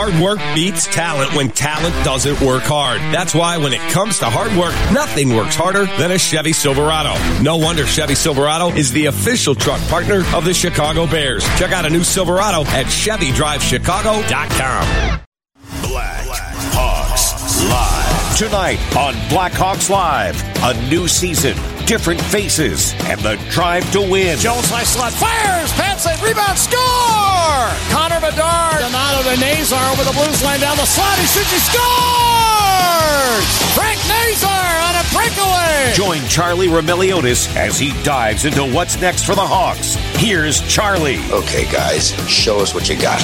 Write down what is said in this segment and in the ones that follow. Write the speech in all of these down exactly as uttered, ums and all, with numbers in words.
Hard work beats talent when talent doesn't work hard. That's why when it comes to hard work, nothing works harder than a Chevy Silverado. No wonder Chevy Silverado is the official truck partner of the Chicago Bears. Check out a new Silverado at Chevy Drive Chicago dot com. Black Hawks Live. Tonight on Black Hawks Live, a new season, different faces, and the drive to win. Jones high slot, fires, pats it, rebound, score! Connor Bedard, Donato to Nazar over the Blues line down the slot, he shoots, he scores! Frank Nazar on a breakaway! Join Charlie Remiliotis as he dives into what's next for the Hawks. Here's Charlie. Okay, guys, show us what you got.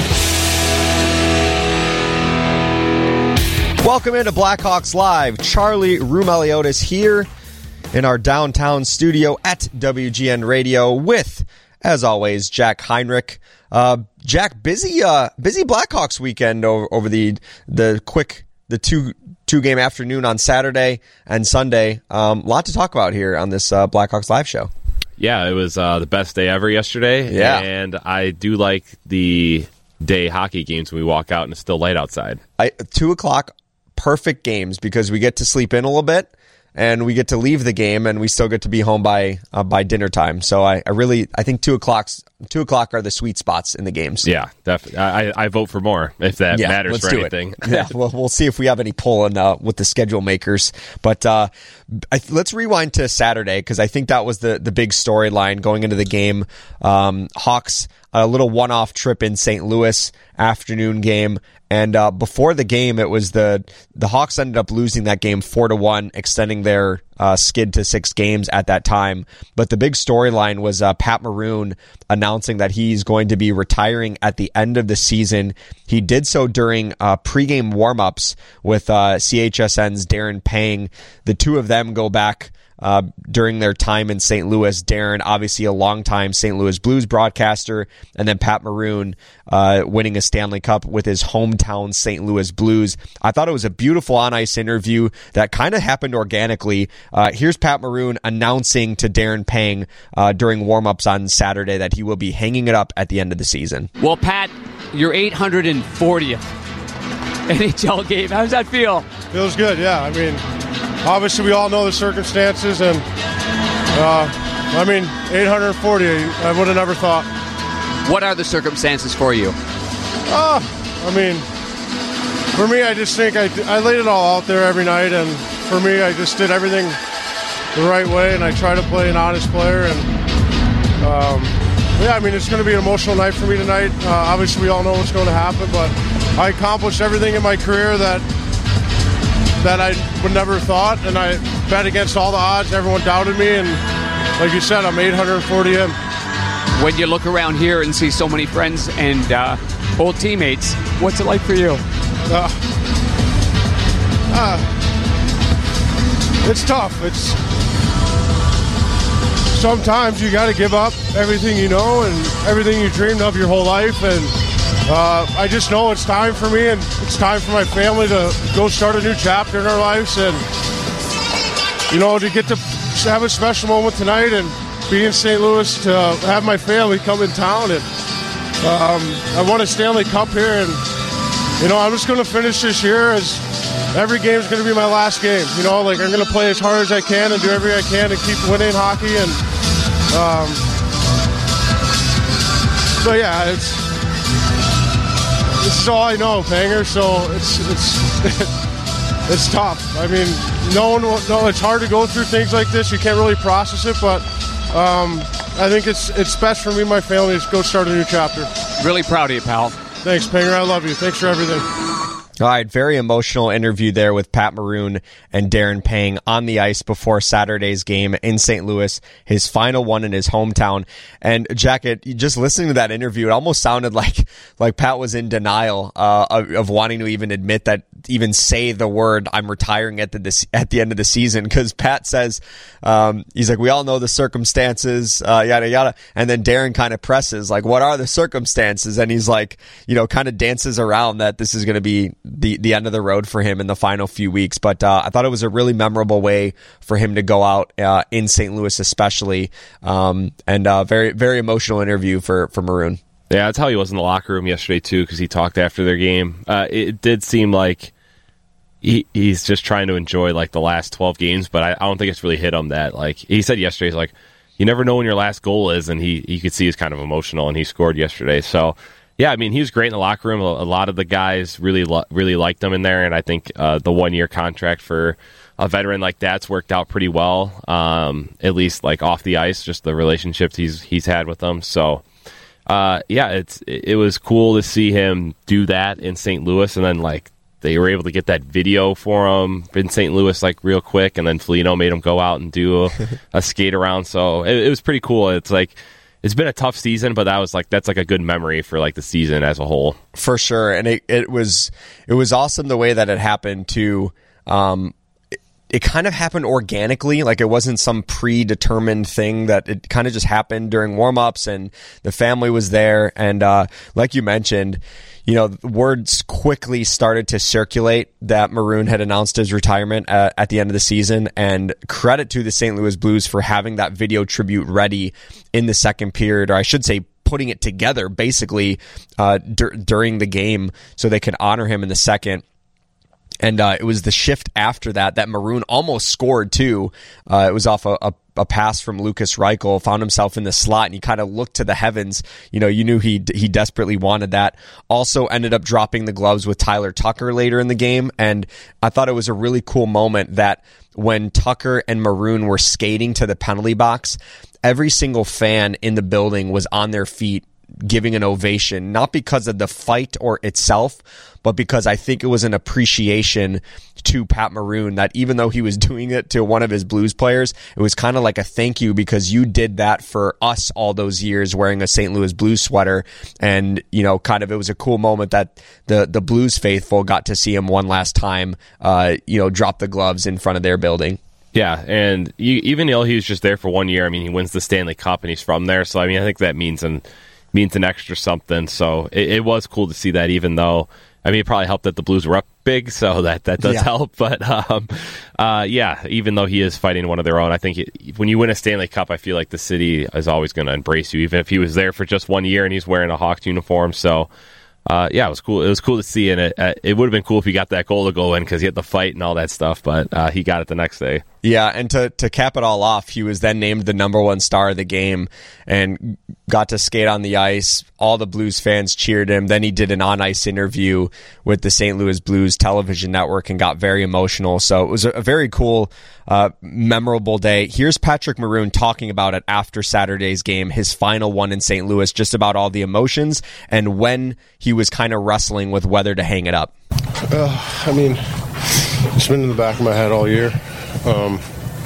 Welcome into Blackhawks Live. Charlie Roumeliotis here in our downtown studio at W G N Radio with, as always, Jack Heinrich. Uh, Jack, busy, uh, busy Blackhawks weekend over, over the the quick the two two game afternoon on Saturday and Sunday. A um, lot to talk about here on this uh, Blackhawks Live show. Yeah, it was uh, the best day ever yesterday. Yeah, and I do like the day hockey games when we walk out and it's still light outside. I, two o'clock. Perfect games because we get to sleep in a little bit and we get to leave the game and we still get to be home by uh, by dinner time. So I, I really I think two o'clock's two o'clock are the sweet spots in the games. Yeah, definitely. I, I vote for more if that yeah, matters let's for do anything. It. Yeah, well, we'll see if we have any pulling uh, with the schedule makers. But uh, I, let's rewind to Saturday because I think that was the the big storyline going into the game. Um, Hawks. A little one-off trip in Saint Louis, afternoon game, and uh, before the game, it was the the Hawks ended up losing that game four to one, extending their uh, skid to six games at that time. But the big storyline was uh, Pat Maroon announcing that he's going to be retiring at the end of the season. He did so during uh, pregame warm-ups with uh, C H S N's Darren Pang. The two of them go back Uh, during their time in Saint Louis. Darren, obviously a longtime Saint Louis Blues broadcaster, and then Pat Maroon uh, winning a Stanley Cup with his hometown Saint Louis Blues. I thought it was a beautiful on-ice interview that kind of happened organically. Uh, here's Pat Maroon announcing to Darren Pang uh, during warm-ups on Saturday that he will be hanging it up at the end of the season. Well, Pat, your eight hundred fortieth N H L game. How does that feel? Feels good, yeah. I mean, obviously, we all know the circumstances, and uh, I mean, eight hundred forty, I would have never thought. What are the circumstances for you? Uh, I mean, for me, I just think I, I laid it all out there every night, and for me, I just did everything the right way, and I try to play an honest player, and um, yeah, I mean, it's going to be an emotional night for me tonight. Uh, obviously, we all know what's going to happen, but I accomplished everything in my career that that I would never thought, and I bet against all the odds. Everyone doubted me, and like you said, I'm eight hundred forty in. When you look around here and see so many friends and uh, old teammates, what's it like for you? Uh, uh, it's tough. It's sometimes you got to give up everything you know and everything you dreamed of your whole life, and Uh, I just know it's time for me, and it's time for my family to go start a new chapter in our lives, and you know, to get to have a special moment tonight and be in Saint Louis, to have my family come in town, and um, I won a Stanley Cup here, and you know, I'm just going to finish this year as every game is going to be my last game. You know, like I'm going to play as hard as I can and do everything I can to keep winning hockey, and um, so yeah, it's. This is all I know, Panger, so it's it's it's tough. I mean, no one will, no, it's hard to go through things like this. You can't really process it, but um, I think it's it's best for me and my family to go start a new chapter. Really proud of you, pal. Thanks, Panger. I love you. Thanks for everything. All right, very emotional interview there with Pat Maroon and Darren Pang on the ice before Saturday's game in Saint Louis, his final one in his hometown. And Jack, it, just listening to that interview, it almost sounded like like Pat was in denial uh, of, of wanting to even admit that, even say the word "I'm retiring" at the this, at the end of the season, because Pat says um, he's like, we all know the circumstances, uh, yada yada, and then Darren kind of presses like, what are the circumstances? And he's like, you know, kind of dances around that this is going to be the the end of the road for him in the final few weeks. But uh, I thought it was a really memorable way for him to go out uh, in Saint Louis, especially, um, and uh, very very emotional interview for for Maroon. Yeah, that's how he was in the locker room yesterday, too, because he talked after their game. Uh, it did seem like he, he's just trying to enjoy, like, the last twelve games, but I, I don't think it's really hit him that, like, he said yesterday, he's like, you never know when your last goal is, and he you could see he's kind of emotional, and he scored yesterday. So, yeah, I mean, he was great in the locker room. A, a lot of the guys really lo- really liked him in there, and I think uh, the one-year contract for a veteran like that's worked out pretty well, um, at least like off the ice, just the relationships he's he's had with them. So, uh, yeah, it's it was cool to see him do that in Saint Louis, and then like they were able to get that video for him in Saint Louis like real quick, and then Foligno made him go out and do a, a skate around. So it, it was pretty cool. It's like it's been a tough season, but that was like that's like a good memory for like the season as a whole, for sure. And it it was it was awesome the way that it happened too. Um, it, it kind of happened organically, like it wasn't some predetermined thing. That it kind of just happened during warm-ups, and the family was there, and uh, like you mentioned, you know, words quickly started to circulate that Maroon had announced his retirement at, at the end of the season, and credit to the Saint Louis Blues for having that video tribute ready in the second period, or I should say putting it together basically uh, dur- during the game so they could honor him in the second. And uh, it was the shift after that that Maroon almost scored too. Uh, it was off a, a, a pass from Lucas Reichel, found himself in the slot, and he kind of looked to the heavens. You know, you knew he he desperately wanted that. Also ended up dropping the gloves with Tyler Tucker later in the game, and I thought it was a really cool moment that when Tucker and Maroon were skating to the penalty box, every single fan in the building was on their feet giving an ovation, not because of the fight or itself, but because I think it was an appreciation to Pat Maroon that even though he was doing it to one of his Blues players, it was kind of like a thank you because you did that for us all those years wearing a Saint Louis Blues sweater. And, you know, kind of it was a cool moment that the, the Blues faithful got to see him one last time, uh, you know, drop the gloves in front of their building. Yeah, and you, even though he was just there for one year, I mean, he wins the Stanley Cup and he's from there. So, I mean, I think that means an means an extra something. So it, it was cool to see that, even though, I mean, it probably helped that the Blues were up big, so that, that does yeah. help. But, um, uh, yeah, even though he is fighting one of their own, I think it, when you win a Stanley Cup, I feel like the city is always going to embrace you, even if he was there for just one year and he's wearing a Hawks uniform. So, uh, yeah, it was cool. It was cool to see, and it, uh, it would have been cool if he got that goal to go in because he had the fight and all that stuff, but uh, he got it the next day. Yeah, and to, to cap it all off, he was then named the number one star of the game and got to skate on the ice. All the Blues fans cheered him. Then he did an on-ice interview with the Saint Louis Blues television network and got very emotional. So it was a very cool, uh, memorable day. Here's Patrick Maroon talking about it after Saturday's game, his final one in Saint Louis, just about all the emotions and when he was kind of wrestling with whether to hang it up. Uh, I mean, it's been in the back of my head all year. Um,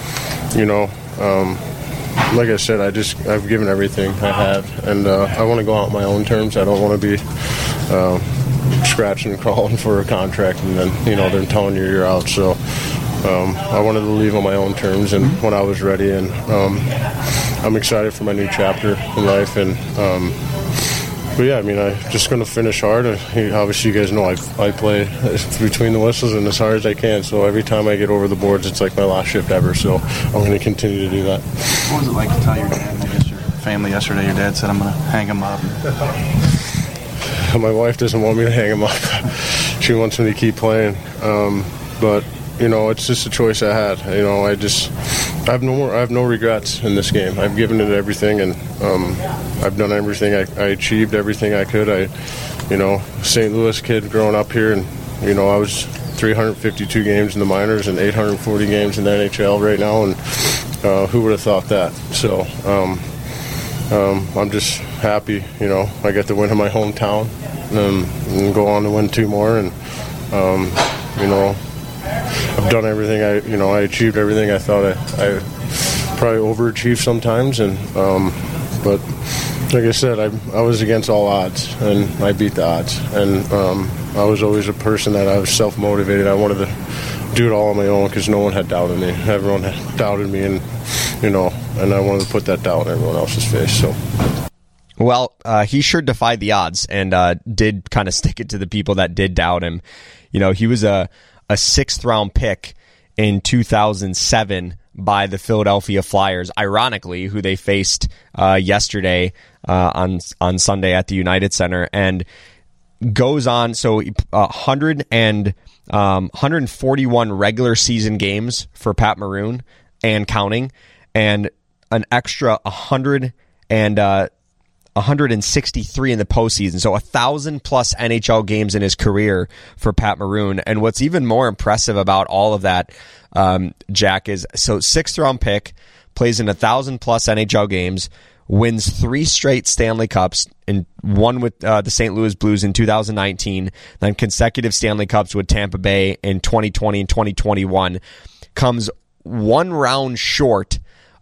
you know, um, like I said, I just I've given everything I have, and uh, I want to go out on my own terms. I don't want to be uh, scratching and crawling for a contract, and then you know they're telling you you're out. So um, I wanted to leave on my own terms, and when I was ready, and um, I'm excited for my new chapter in life, and. Um, But yeah, I mean, I'm just going to finish hard. Obviously, you guys know I, I play between the whistles and as hard as I can. So every time I get over the boards, it's like my last shift ever. So I'm going to continue to do that. What was it like to tell your dad, I guess your family yesterday, your dad said, I'm going to hang him up? My wife doesn't want me to hang him up. She wants me to keep playing. Um, but, you know, it's just a choice I had. You know, I just... I have no more. I have no regrets in this game. I've given it everything, and um, I've done everything. I, I achieved everything I could. I, you know, Saint Louis kid growing up here, and you know, I was three hundred fifty-two games in the minors and eight hundred forty games in the N H L right now, and uh, who would have thought that? So um, um, I'm just happy. You know, I got to win in my hometown, um, and go on to win two more, and um, you know. I've done everything I, you know, I achieved everything I thought I, I probably overachieved sometimes, and um, but like I said, I I was against all odds, and I beat the odds, and um, I was always a person that I was self-motivated. I wanted to do it all on my own because no one had doubted me. Everyone had doubted me, and you know, and I wanted to put that doubt in everyone else's face. So. Well, uh, he sure defied the odds and uh, did kind of stick it to the people that did doubt him. You know, he was a a sixth round pick in two thousand seven by the Philadelphia Flyers, ironically, who they faced uh, yesterday uh, on on Sunday at the United Center, and goes on. So uh, one hundred and um, one hundred forty-one regular season games for Pat Maroon and counting, and an extra one hundred and uh, one hundred sixty-three in the postseason. So a thousand plus N H L games in his career for Pat Maroon. And what's even more impressive about all of that, um, Jack, is so sixth round pick, plays in a thousand plus N H L games, wins three straight Stanley Cups, and one with uh, the Saint Louis Blues in two thousand nineteen, then consecutive Stanley Cups with Tampa Bay in twenty twenty and twenty twenty-one, comes one round short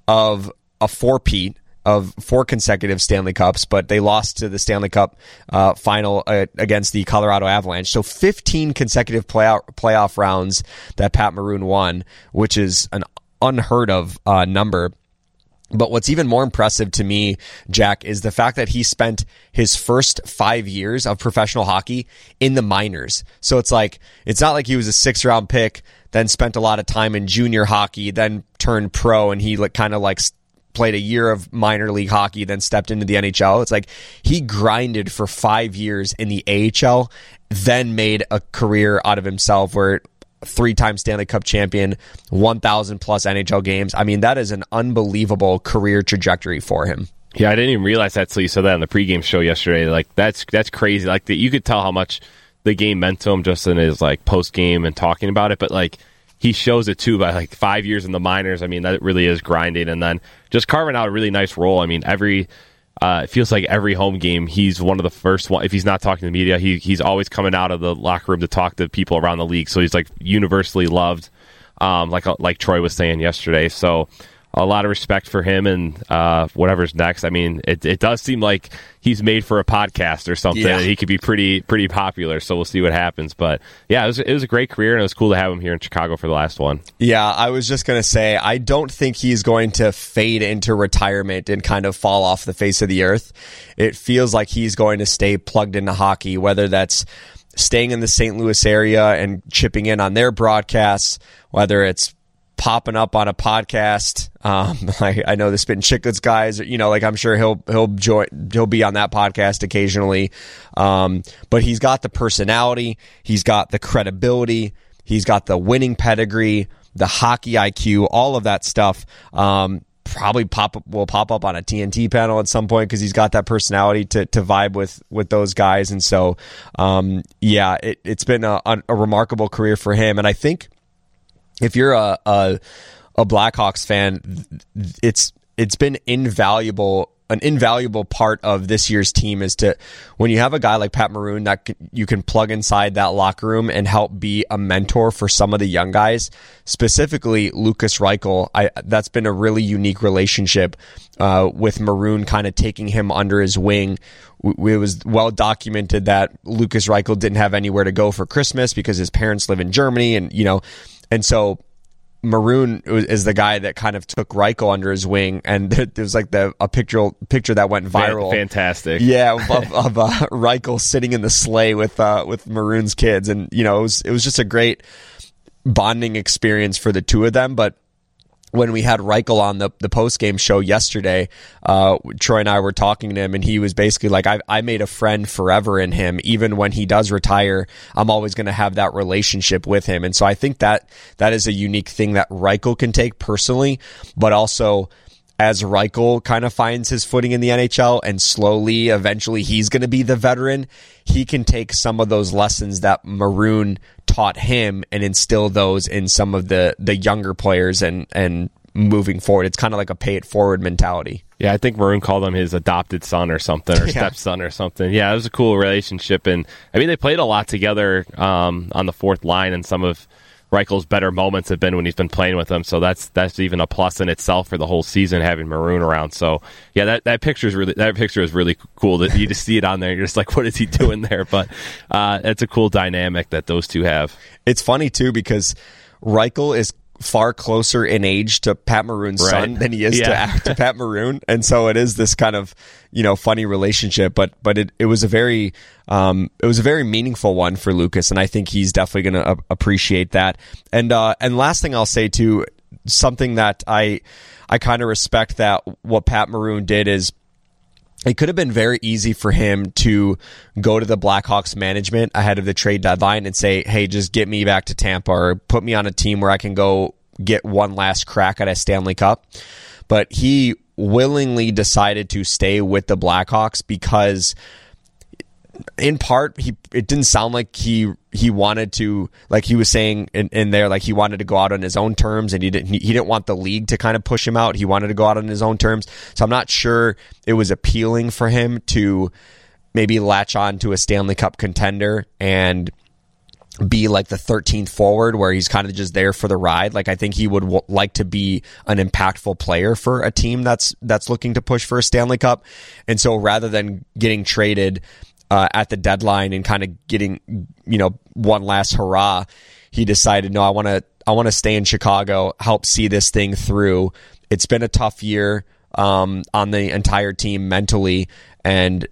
of a four-peat of four consecutive Stanley Cups, but they lost to the Stanley Cup uh, final uh, against the Colorado Avalanche. So fifteen consecutive playoff, playoff rounds that Pat Maroon won, which is an unheard of uh, number. But what's even more impressive to me, Jack, is the fact that he spent his first five years of professional hockey in the minors. So it's like, it's not like he was a six round pick, then spent a lot of time in junior hockey, then turned pro, and he like kind of like played a year of minor league hockey, then stepped into the N H L. It's like he grinded for five years in the A H L, then made a career out of himself where three-time Stanley Cup champion, one thousand plus N H L games. I mean, that is an unbelievable career trajectory for him. Yeah, I didn't even realize that till you said that on the pregame show yesterday. Like, that's that's crazy. Like, the, you could tell how much the game meant to him just in his, like, post-game and talking about it. But, like, he shows it, too, by, like, five years in the minors. I mean, that really is grinding. And then just carving out a really nice role. I mean, every... Uh, it feels like every home game, he's one of the first one. If he's not talking to the media, he he's always coming out of the locker room to talk to people around the league. So he's like universally loved, um, like like Troy was saying yesterday. So a lot of respect for him and uh, whatever's next. I mean, it it does seem like he's made for a podcast or something. Yeah. He could be pretty pretty popular. So we'll see what happens. But yeah, it was it was a great career, and it was cool to have him here in Chicago for the last one. Yeah, I was just gonna say, I don't think he's going to fade into retirement and kind of fall off the face of the earth. It feels like he's going to stay plugged into hockey, whether that's staying in the Saint Louis area and chipping in on their broadcasts, whether it's popping up on a podcast. Um, I, I know the Spittin' Chicklets guys, you know, like I'm sure he'll, he'll join, he'll be on that podcast occasionally. Um, but he's got the personality. He's got the credibility. He's got the winning pedigree, the hockey I Q, all of that stuff. Um, probably pop up, will pop up on a T N T panel at some point, cause he's got that personality to, to vibe with, with those guys. And so, um, yeah, it, it's been a, a remarkable career for him. And I think, if you're a, a a Blackhawks fan, it's it's been invaluable. An invaluable part of this year's team is to, when you have a guy like Pat Maroon that c- you can plug inside that locker room and help be a mentor for some of the young guys, specifically Lukas Reichel. I, that's been a really unique relationship uh, with Maroon kind of taking him under his wing. It was well documented that Lukas Reichel didn't have anywhere to go for Christmas because his parents live in Germany, and you know. And so Maroon is the guy that kind of took Reichel under his wing, and there was like the a picture picture that went viral. Fantastic, yeah, of, of uh, Reichel sitting in the sleigh with uh, with Maroon's kids, and you know it was it was just a great bonding experience for the two of them. But when we had Reichel on the, the post-game show yesterday, uh, Troy and I were talking to him, and he was basically like, I, I made a friend forever in him. Even when he does retire, I'm always going to have that relationship with him. And so I think that that is a unique thing that Reichel can take personally, but also as Reichel kind of finds his footing in the N H L and slowly, eventually he's going to be the veteran, he can take some of those lessons that Maroon taught him and instill those in some of the, the younger players and, and moving forward. It's kind of like a pay it forward mentality. Yeah, I think Maroon called him his adopted son or something, or yeah. stepson or something. Yeah, it was a cool relationship. And I mean, they played a lot together um, on the fourth line, and some of Reichel's better moments have been when he's been playing with them, so that's that's even a plus in itself for the whole season, having Maroon around. So yeah, that that picture is really that picture is really cool. That you just see it on there, you're just like, what is he doing there? But uh, it's a cool dynamic that those two have. It's funny too because Reichel is far closer in age to Pat Maroon's right. son than he is yeah. to, to Pat Maroon, and so it is this kind of, you know, funny relationship. But but it, it was a very um it was a very meaningful one for Lukas, and I think he's definitely going to uh, appreciate that. And uh, and last thing I'll say too, something that I I kind of respect that what Pat Maroon did is it could have been very easy for him to go to the Blackhawks management ahead of the trade deadline and say, hey, just get me back to Tampa or put me on a team where I can go get one last crack at a Stanley Cup. But he willingly decided to stay with the Blackhawks because in part, he it didn't sound like he he wanted to, like he was saying in, in there, like he wanted to go out on his own terms, and he didn't he didn't want the league to kind of push him out. He wanted to go out on his own terms. So I'm not sure it was appealing for him to maybe latch on to a Stanley Cup contender and be like the thirteenth forward where he's kind of just there for the ride. Like I think he would w- like to be an impactful player for a team that's that's looking to push for a Stanley Cup. And so rather than getting traded Uh, at the deadline and kind of getting, you know, one last hurrah, he decided, no, I want to, I want to stay in Chicago, help see this thing through. It's been a tough year um, on the entire team mentally, and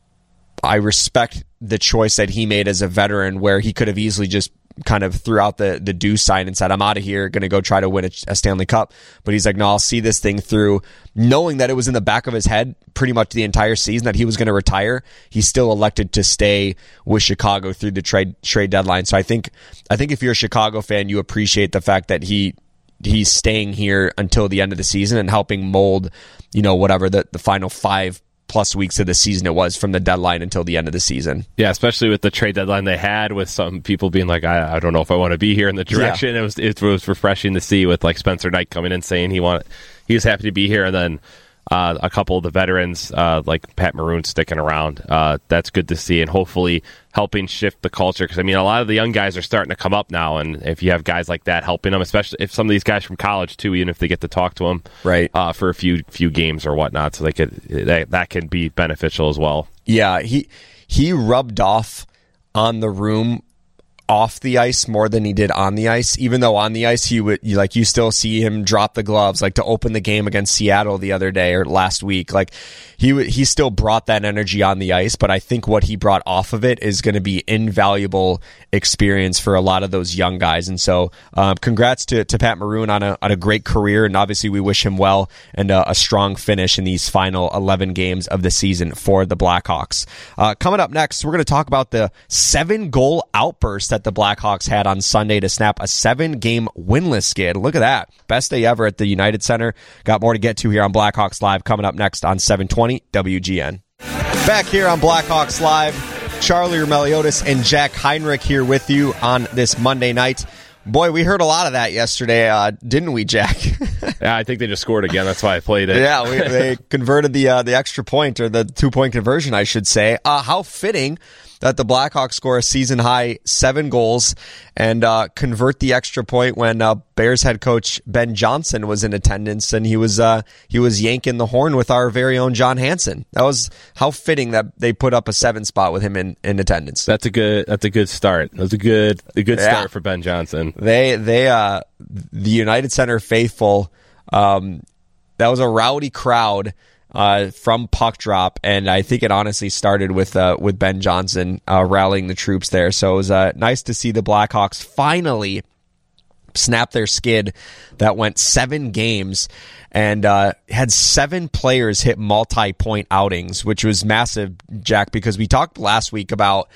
I respect the choice that he made as a veteran, where he could have easily just kind of threw out the the do sign and said, I'm out of here, going to go try to win a, a Stanley Cup. But he's like, no, I'll see this thing through, knowing that it was in the back of his head pretty much the entire season that he was going to retire. He still elected to stay with Chicago through the trade trade deadline. So I think I think if you're a Chicago fan, you appreciate the fact that he he's staying here until the end of the season and helping mold, you know, whatever the, the final five plus weeks of the season it was from the deadline until the end of the season. Yeah, especially with the trade deadline they had, with some people being like, I, I don't know if I want to be here in the direction. Yeah. It was it was refreshing to see, with like Spencer Knight coming in saying he wanted he was happy to be here, and then uh, a couple of the veterans uh, like Pat Maroon sticking around. Uh, that's good to see, and hopefully helping shift the culture, because I mean a lot of the young guys are starting to come up now, and if you have guys like that helping them, especially if some of these guys from college too, even if they get to talk to them right uh, for a few few games or whatnot, so they could that, that can be beneficial as well. Yeah, he he rubbed off on the room off the ice more than he did on the ice, even though on the ice he would, you, like you still see him drop the gloves, like to open the game against Seattle the other day or last week. Like he he still brought that energy on the ice, but I think what he brought off of it is going to be invaluable experience for a lot of those young guys. And so um, congrats to, to Pat Maroon on a on a great career, and obviously we wish him well and a, a strong finish in these final eleven games of the season for the Blackhawks. Uh, coming up next, we're going to talk about the seven goal outburst that the Blackhawks had on Sunday to snap a seven-game winless skid. Look at that. Best day ever at the United Center. Got more to get to here on Blackhawks Live coming up next on seven twenty W G N. Back here on Blackhawks Live, Charlie Roumeliotis and Jack Heinrich here with you on this Monday night. Boy, we heard a lot of that yesterday, uh, didn't we, Jack? Yeah, I think they just scored again. That's why I played it. Yeah, we, they converted the uh, the extra point, or the two-point conversion, I should say. Uh, how fitting that the Blackhawks score a season-high seven goals and uh, convert the extra point when uh, Bears head coach Ben Johnson was in attendance, and he was uh, he was yanking the horn with our very own John Hansen. That was how fitting that they put up a seven spot with him in, in attendance. That's a good that's a good start. That's a good a good yeah. start for Ben Johnson. They they uh the United Center faithful. Um, that was a rowdy crowd. Uh, from puck drop, and I think it honestly started with uh, with Ben Johnson uh, rallying the troops there. So it was uh, nice to see the Blackhawks finally snap their skid that went seven games and uh, had seven players hit multi-point outings, which was massive, Jack, because we talked last week about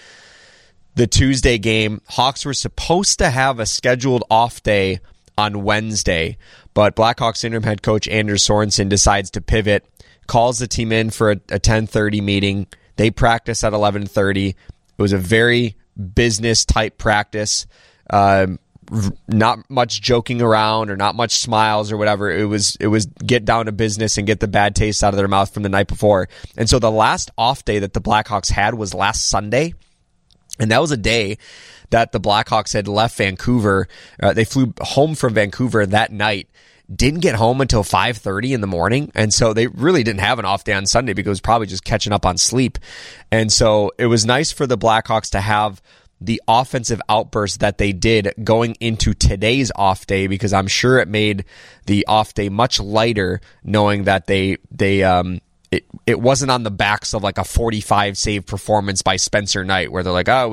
the Tuesday game. Hawks were supposed to have a scheduled off day on Wednesday, but Blackhawks interim head coach Anders Sorensen decides to pivot, calls the team in for a, a ten thirty meeting. They practice at eleven thirty. It was a very business-type practice. Um, not much joking around or not much smiles or whatever. It was it was get down to business and get the bad taste out of their mouth from the night before. And so the last off day that the Blackhawks had was last Sunday, and that was a day that the Blackhawks had left Vancouver. Uh, they flew home from Vancouver that night. Didn't get home until five thirty in the morning, and so they really didn't have an off day on Sunday because it was probably just catching up on sleep. And so it was nice for the Blackhawks to have the offensive outburst that they did going into today's off day, because I'm sure it made the off day much lighter knowing that they they um it it wasn't on the backs of like a forty-five save performance by Spencer Knight where they're like, oh, we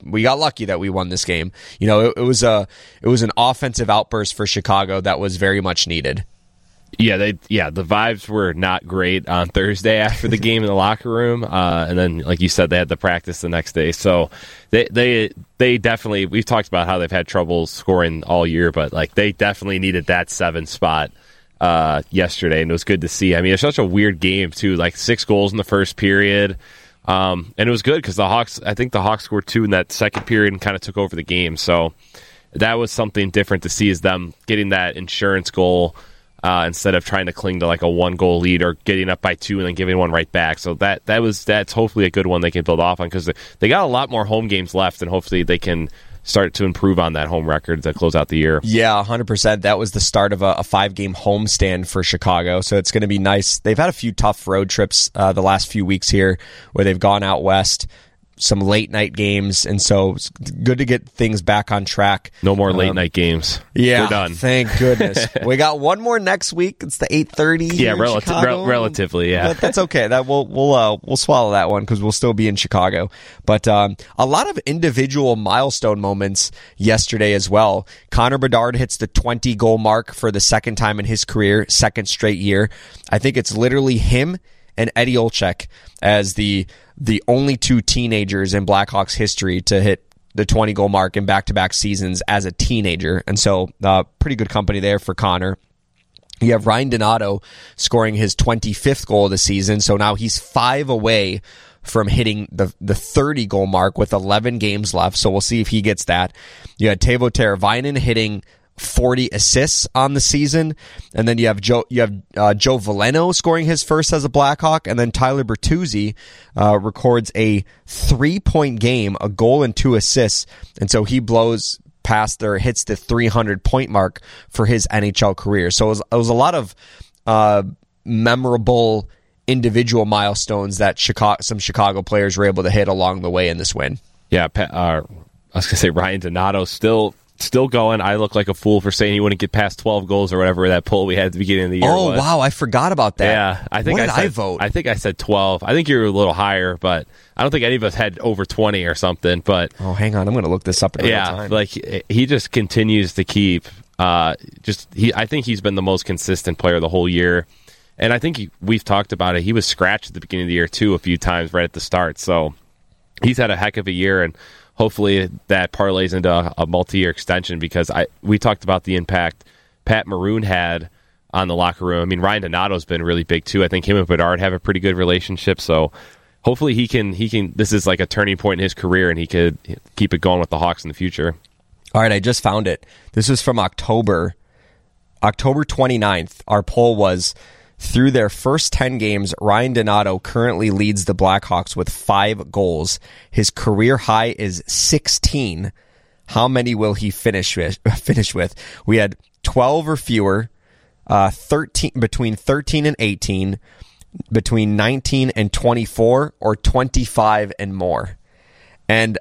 we got lucky that we won this game. You know, it, it was a it was an offensive outburst for Chicago that was very much needed. Yeah, they yeah the vibes were not great on Thursday after the game in the locker room, uh, and then like you said, they had the practice the next day. So they they they definitely, we've talked about how they've had trouble scoring all year, but like they definitely needed that seven spot uh, yesterday, and it was good to see. I mean, it's such a weird game too, like six goals in the first period, um, and it was good because the Hawks. I think the Hawks scored two in that second period and kind of took over the game. So that was something different to see, is them getting that insurance goal. Uh, instead of trying to cling to like a one goal lead or getting up by two and then giving one right back. So that that was that's hopefully a good one they can build off on, because they, they got a lot more home games left, and hopefully they can start to improve on that home record to close out the year. Yeah, one hundred percent. That was the start of a, a five-game homestand for Chicago, so it's going to be nice. They've had a few tough road trips uh, the last few weeks here where they've gone out west, some late-night games, and so it's good to get things back on track. No more late-night um, games. Yeah, we're done. Thank goodness. We got one more next week. It's the eight thirty. Yeah, relati- re- relatively, yeah. But that's okay. That we'll we'll uh, we'll swallow that one because we'll still be in Chicago. But um, a lot of individual milestone moments yesterday as well. Connor Bedard hits the twenty-goal mark for the second time in his career, second straight year. I think it's literally him and Eddie Olczyk as the the only two teenagers in Blackhawks history to hit the twenty-goal mark in back-to-back seasons as a teenager. And so uh, pretty good company there for Connor. You have Ryan Donato scoring his twenty-fifth goal of the season, so now he's five away from hitting the the thirty-goal mark with eleven games left, so we'll see if he gets that. You had Teuvo Teravainen hitting forty assists on the season, and then you have Joe you have uh, Joe Veleno scoring his first as a Blackhawk, and then Tyler Bertuzzi uh, records a three-point game, a goal and two assists, and so he blows past or hits the three hundred point mark for his N H L career. So it was, it was a lot of uh, memorable individual milestones that Chicago, some Chicago players were able to hit along the way in this win. Yeah, uh, I was going to say Ryan Donato still Still going. I look like a fool for saying he wouldn't get past twelve goals or whatever that poll we had at the beginning of the year oh, was. wow. I forgot about that. Yeah. I think what did I, said, I vote? I think I said twelve. I think you're a little higher, but I don't think any of us had over twenty or something. But oh, hang on. I'm going to look this up in yeah, real time. like he just continues to keep uh, just he. I think he's been the most consistent player the whole year. And I think he, we've talked about it. He was scratched at the beginning of the year, too, a few times right at the start. So he's had a heck of a year, and hopefully that parlays into a, a multi-year extension, because I we talked about the impact Pat Maroon had on the locker room. I mean, Ryan Donato's been really big too. I think him and Bedard have a pretty good relationship, so hopefully he can he can. This is like a turning point in his career, and he could keep it going with the Hawks in the future. All right, I just found it. This was from October, October twenty-ninth. Our poll was, through their first ten games, Ryan Donato currently leads the Blackhawks with five goals. His career high is sixteen. How many will he finish with? Finish with? We had twelve or fewer, uh, thirteen between thirteen and eighteen, between nineteen and twenty-four, or twenty-five and more. And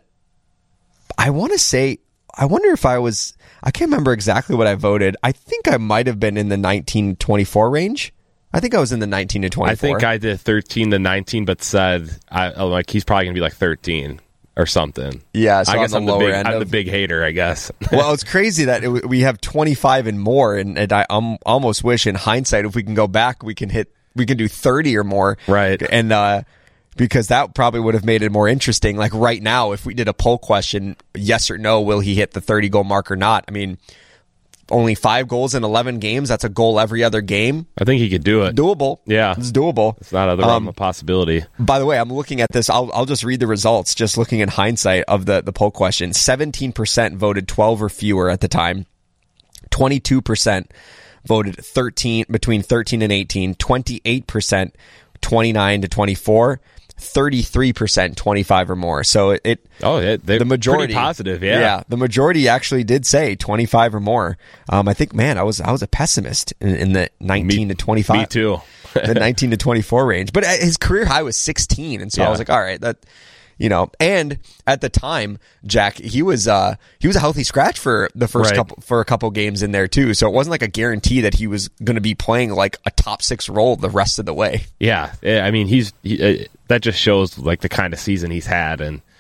I want to say, I wonder if I was, I can't remember exactly what I voted. I think I might have been in the nineteen to twenty-four range. I think I was in the nineteen to twenty-four. I think I did thirteen to nineteen, but said I like he's probably gonna be like thirteen or something. Yeah, so I guess the I'm the lower big end I'm of... the big hater, I guess. Well, it's crazy that it, we have twenty-five and more, and, and I um, almost wish in hindsight, if we can go back, we can hit we can do thirty or more, right? And uh, because that probably would have made it more interesting. Like right now, if we did a poll question, yes or no, will he hit the thirty goal mark or not? I mean, only five goals in eleven games. That's a goal every other game. I think he could do it. Doable. Yeah. It's doable. It's not other um, a possibility. By the way, I'm looking at this. I'll I'll just read the results, just looking in hindsight of the, the poll question. seventeen percent voted twelve or fewer at the time. twenty-two percent voted thirteen between thirteen and eighteen. twenty-eight percent twenty-nine to twenty-four. thirty-three percent twenty-five or more. So it, it oh yeah, they're the majority pretty positive. Yeah, yeah, the majority actually did say twenty-five or more. Um, I think, man, I was I was a pessimist in, in the nineteen me, to twenty-five. Me too. The nineteen to twenty-four range, but his career high was sixteen, and so yeah. I was like, all right, that. You know, and at the time, Jack, he was uh, he was a healthy scratch for the first right. couple for a couple games in there too. So it wasn't like a guarantee that he was going to be playing like a top six role the rest of the way. Yeah, I mean, he's he, uh, that just shows like the kind of season he's had, and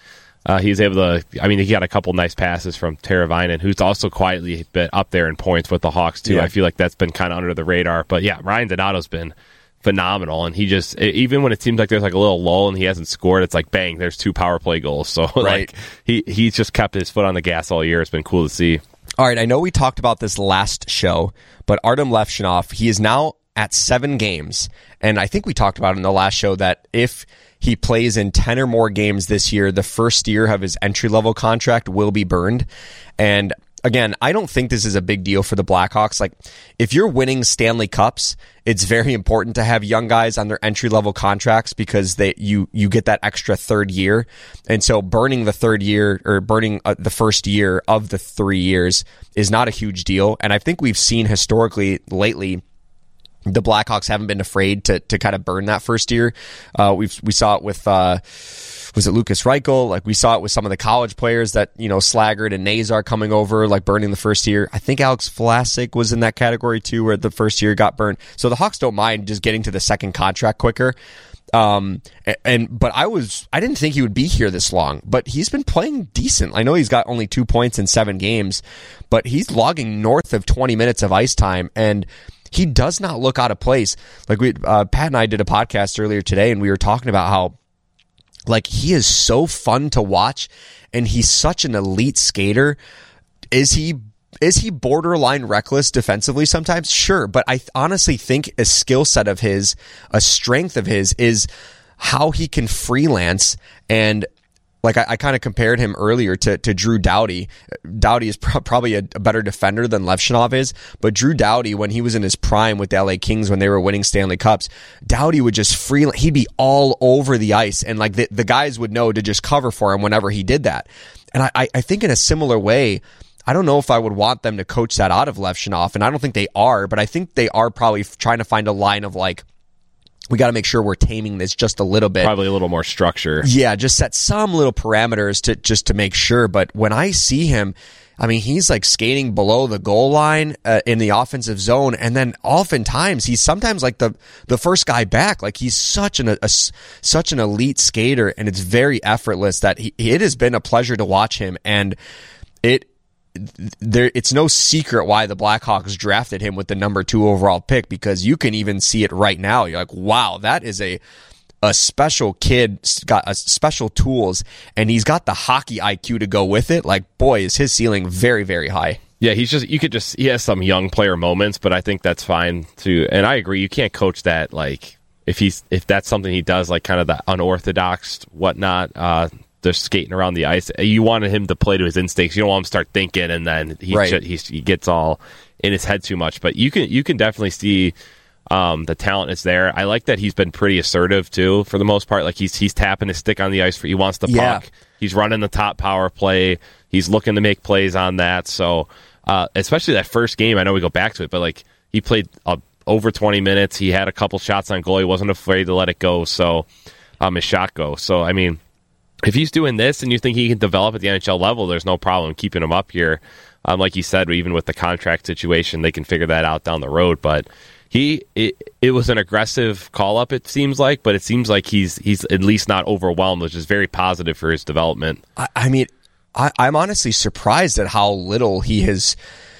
Uh, he's able to, I mean, he got a couple nice passes from Teravainen, who's also quietly been up there in points with the Hawks, too. Yeah. I feel like that's been kind of under the radar. But yeah, Ryan Donato's been phenomenal. And he just, even when it seems like there's like a little lull and he hasn't scored, it's like, bang, there's two power play goals. So right. like he he's just kept his foot on the gas all year. It's been cool to see. All right, I know we talked about this last show, but Artem Levshunov, he is now at seven games. And I think we talked about in the last show that if he plays in ten or more games this year, the first year of his entry-level contract will be burned. And again, I don't think this is a big deal for the Blackhawks. Like, if you're winning Stanley Cups, it's very important to have young guys on their entry-level contracts because they you you get that extra third year. And so burning the third year or burning uh, the first year of the three years is not a huge deal. And I think we've seen historically lately the Blackhawks haven't been afraid to to kind of burn that first year. Uh, we we saw it with uh, was it Lucas Reichel? Like we saw it with some of the college players that you know Slaggert and Nazar coming over, like burning the first year. I think Alex Vlasic was in that category too, where the first year got burned. So the Hawks don't mind just getting to the second contract quicker. Um, and but I was I didn't think he would be here this long, but he's been playing decent. I know he's got only two points in seven games, but he's logging north of twenty minutes of ice time and he does not look out of place. Like we, uh, Pat and I did a podcast earlier today, and we were talking about how, like, he is so fun to watch, and he's such an elite skater. Is he is he borderline reckless defensively sometimes? Sure, but I honestly think a skill set of his, a strength of his, is how he can freelance and. Like, I, I kind of compared him earlier to, to Drew Doughty. Doughty is pro- probably a, a better defender than Levshunov is, but Drew Doughty, when he was in his prime with the L A Kings when they were winning Stanley Cups, Doughty would just free, he'd be all over the ice, and like the, the guys would know to just cover for him whenever he did that. And I, I think in a similar way, I don't know if I would want them to coach that out of Levshunov, and I don't think they are, but I think they are probably trying to find a line of like, we got to make sure we're taming this just a little bit. Probably a little more structure. Yeah, just set some little parameters to just to make sure. But when I see him, I mean, he's like skating below the goal line uh, in the offensive zone, and then oftentimes he's sometimes like the the first guy back. Like he's such an a, a, such an elite skater, and it's very effortless. That he, it has been a pleasure to watch him, and it. There, it's no secret why the Blackhawks drafted him with the number two overall pick, because you can even see it right now. You're like, wow, that is a a special kid, got a special tools, and he's got the hockey I Q to go with it. Like, boy, is his ceiling very, very high. Yeah, he's just, you could just, he has some young player moments, but I think that's fine too. And I agree, you can't coach that, like, if he's, if that's something he does, like kind of the unorthodox whatnot, uh, they're skating around the ice. You wanted him to play to his instincts. You don't want him to start thinking, and then he right. he, he gets all in his head too much. But you can you can definitely see um, the talent is there. I like that he's been pretty assertive too, for the most part. Like he's he's tapping his stick on the ice for he wants the yeah. puck. He's running the top power play. He's looking to make plays on that. So uh, especially that first game, I know we go back to it, but like he played uh, over twenty minutes. He had a couple shots on goal. He wasn't afraid to let it go. So um, his shot go. So I mean. If he's doing this and you think he can develop at the N H L level, there's no problem keeping him up here. Um, like you said, even with the contract situation, they can figure that out down the road. But he, it, it was an aggressive call-up, it seems like, but it seems like he's he's at least not overwhelmed, which is very positive for his development. I, I mean, I, I'm honestly surprised at how little he has...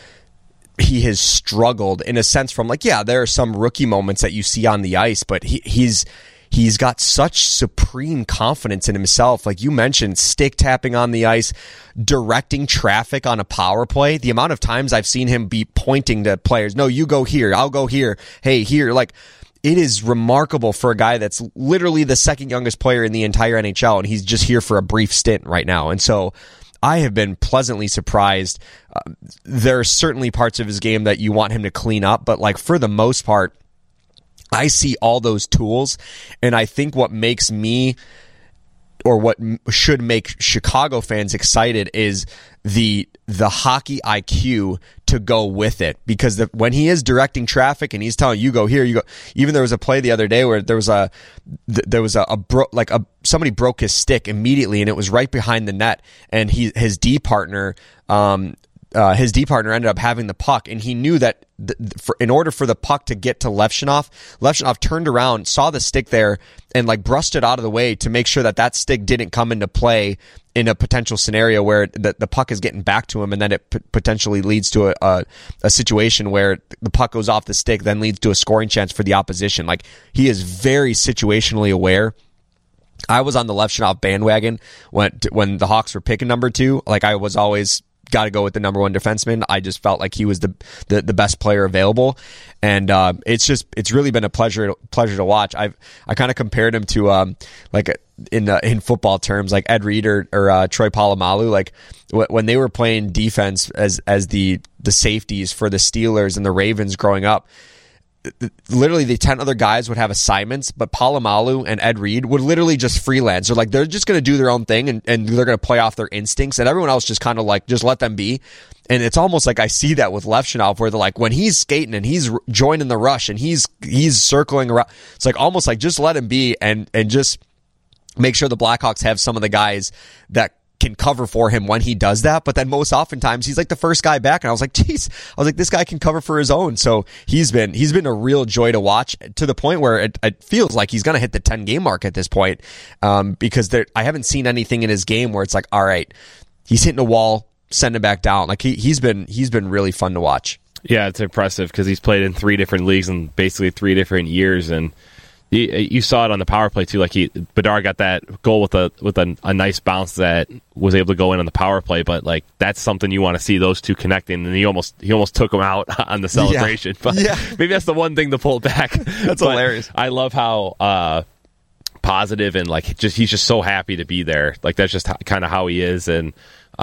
he has struggled in a sense from like, yeah, there are some rookie moments that you see on the ice, but he, he's... He's got such supreme confidence in himself. Like you mentioned, stick tapping on the ice, directing traffic on a power play. The amount of times I've seen him be pointing to players, no, you go here, I'll go here, hey, here. Like, it is remarkable for a guy that's literally the second youngest player in the entire N H L, and he's just here for a brief stint right now. And so I have been pleasantly surprised. Uh, there are certainly parts of his game that you want him to clean up, but like for the most part, I see all those tools, and I think what makes me, or what should make Chicago fans excited, is the the hockey I Q to go with it. Because the, when he is directing traffic and he's telling you go here, you go. Even there was a play the other day where there was a there was a, a bro, like a somebody broke his stick immediately, and it was right behind the net, and he his D partner. Um, uh, his D partner ended up having the puck, and he knew that th- for, in order for the puck to get to Levshunov, Levshunov turned around, saw the stick there, and like brushed it out of the way to make sure that that stick didn't come into play in a potential scenario where the, the puck is getting back to him, and then it p- potentially leads to a, a a situation where the puck goes off the stick, then leads to a scoring chance for the opposition. Like, he is very situationally aware. I was on the Levshunov bandwagon when when the Hawks were picking number two. Like, I was always got to go with the number one defenseman. I just felt like he was the the, the best player available, and uh, it's just it's really been a pleasure pleasure to watch. I've I kind of compared him to um like in uh, in football terms, like Ed Reed or, or uh, Troy Polamalu. Like w- when they were playing defense as as the the safeties for the Steelers and the Ravens growing up. Literally the ten other guys would have assignments, but Polamalu and Ed Reed would literally just freelance. They're like, they're just going to do their own thing, and, and they're going to play off their instincts, and everyone else just kind of like, just let them be. And it's almost like I see that with Levshunov, where they're like, when he's skating and he's joining the rush and he's he's circling around, it's like almost like just let him be, and and just make sure the Blackhawks have some of the guys that can cover for him when he does that. But then most oftentimes he's like the first guy back, and I was like, geez, I was like, this guy can cover for his own. So he's been he's been a real joy to watch, to the point where it, it feels like he's going to hit the ten game mark at this point, um, because there, I haven't seen anything in his game where it's like, all right, he's hitting a wall, send him back down. Like he, he's been he's been really fun to watch. Yeah, it's impressive because he's played in three different leagues in basically three different years, and You, you saw it on the power play too. Like he, Bedard got that goal with a with a, a nice bounce that was able to go in on the power play. But like that's something you want to see, those two connecting. And he almost he almost took him out on the celebration. Yeah. But yeah. maybe that's the one thing to pull back. That's but hilarious. I love how uh, positive and like just he's just so happy to be there. Like that's just kind of how he is. And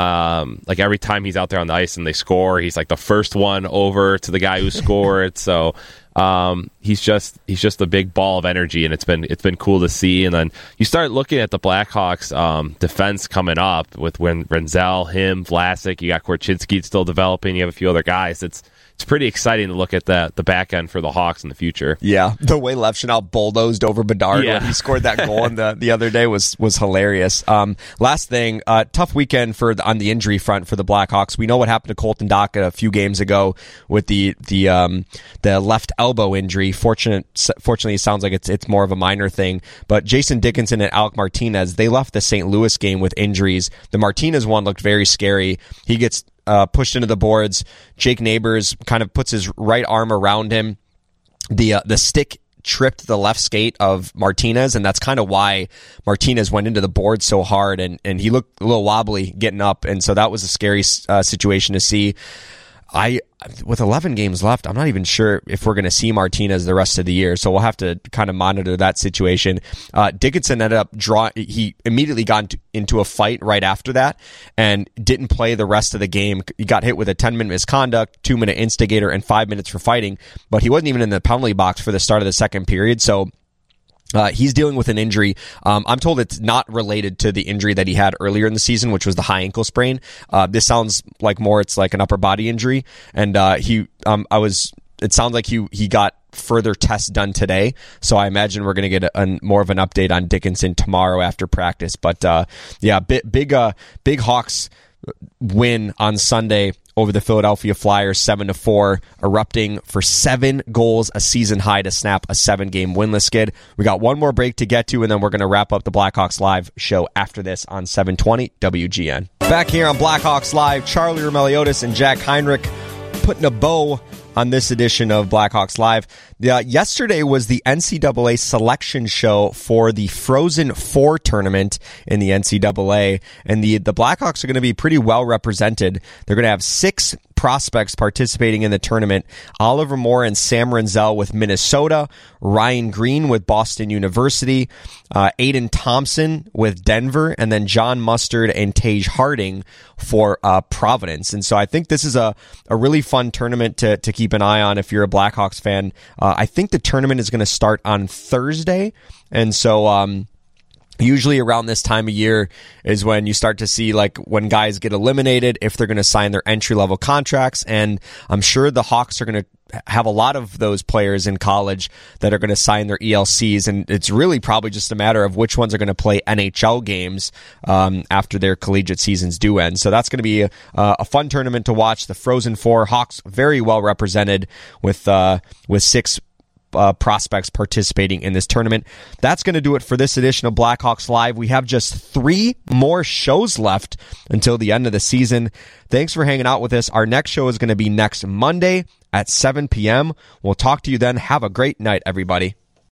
um, like every time he's out there on the ice and they score, he's like the first one over to the guy who scored. So. Um, he's just he's just a big ball of energy, and it's been it's been cool to see. And then you start looking at the Blackhawks um, defense coming up with when Renzel, him, Vlasic. You got Korchinski still developing. You have a few other guys. It's it's pretty exciting to look at the the back end for the Hawks in the future. Yeah, the way Levshunov bulldozed over Bedard yeah. when he scored that goal in the, the other day was was hilarious. Um, last thing, uh, tough weekend for the, on the injury front for the Blackhawks. We know what happened to Colton Daka a few games ago with the the um, the left elbow injury. Fortunate, fortunately, it sounds like it's it's more of a minor thing. But Jason Dickinson and Alec Martinez, they left the Saint Louis game with injuries. The Martinez one looked very scary. He gets Uh, pushed into the boards. Jake Neighbors kind of puts his right arm around him. The uh, the stick tripped the left skate of Martinez, and that's kind of why Martinez went into the board so hard, and, and he looked a little wobbly getting up, and so that was a scary uh, situation to see. I with eleven games left, I'm not even sure if we're going to see Martinez the rest of the year, so we'll have to kind of monitor that situation. Uh, Dickinson ended up drawing, he immediately got into, into a fight right after that and didn't play the rest of the game. He got hit with a ten minute misconduct, two minute instigator, and five minutes for fighting, but he wasn't even in the penalty box for the start of the second period, so Uh, he's dealing with an injury. Um, I'm told it's not related to the injury that he had earlier in the season, which was the high ankle sprain. Uh, this sounds like more it's like an upper body injury. And uh, he, um, I was. It sounds like he he got further tests done today. So I imagine we're going to get a, a, more of an update on Dickinson tomorrow after practice. But uh, yeah, big big uh, big Hawks win on Sunday over the Philadelphia Flyers, seven to four, erupting for seven goals, a season high to snap a seven-game winless skid. We got one more break to get to, and then we're going to wrap up the Blackhawks Live show after this on seven twenty W G N. Back here on Blackhawks Live, Charlie Roumeliotis and Jack Heinrich putting a bow on this edition of Blackhawks Live. Uh, yesterday was the N C double A selection show for the Frozen Four tournament in the N C double A, and the, the Blackhawks are going to be pretty well represented. They're going to have six prospects participating in the tournament. Oliver Moore and Sam Renzel with Minnesota, Ryan Green with Boston University, uh, Aiden Thompson with Denver, and then John Mustard and Tage Harding for uh, Providence. And so I think this is a, a really fun tournament to, to keep an eye on if you're a Blackhawks fan. Uh, I think the tournament is going to start on Thursday, and so um, Usually around this time of year is when you start to see like when guys get eliminated, if they're going to sign their entry level contracts. And I'm sure the Hawks are going to have a lot of those players in college that are going to sign their E L Cs. And it's really probably just a matter of which ones are going to play N H L games um, after their collegiate seasons do end. So that's going to be a, a fun tournament to watch. The Frozen Four, Hawks very well represented with uh, with six Uh, prospects participating in this tournament. That's going to do it for this edition of Blackhawks Live. We have just three more shows left until the end of the season. Thanks for hanging out with us. Our next show is going to be next Monday at seven p.m. We'll talk to you then. Have a great night, everybody.